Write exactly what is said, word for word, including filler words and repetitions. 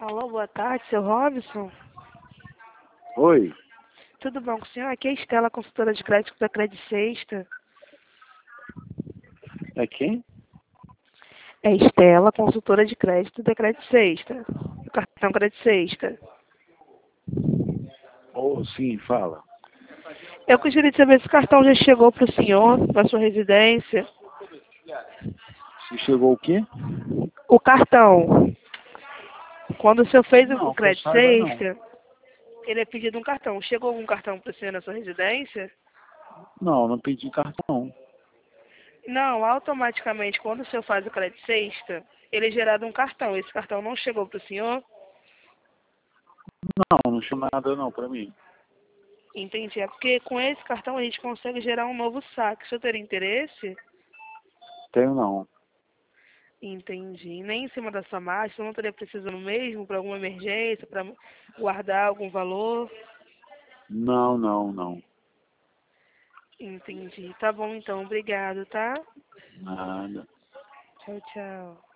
Alô, boa tarde, seu Robson. Oi, Tudo bom com o senhor? Aqui é a Estela, consultora de crédito da Credit Sexta. é quem? É Estela, consultora de crédito da Credit Sexta. Do cartão Credit Sexta. Oh, sim, fala. Eu gostaria de saber se o cartão já chegou para o senhor, na sua residência. Se chegou o quê? O cartão. Quando o senhor fez o Não, que eu Credit saiba não. Sexta, ele é pedido um cartão. Chegou algum cartão para o senhor na sua residência? Não, não pedi cartão. Não, automaticamente, quando o senhor faz o Credit Sexta, ele é gerado um cartão. Esse cartão não chegou para o senhor? Não, não chegou nada não pra mim. Entendi. É porque com esse cartão a gente consegue gerar um novo saque. O senhor teria interesse? Tenho não. Entendi. Nem em cima da sua margem, o senhor não estaria precisando mesmo para alguma emergência, para guardar algum valor? Não, não, não. Entendi. Tá bom então, obrigado, tá? Nada. Tchau, tchau.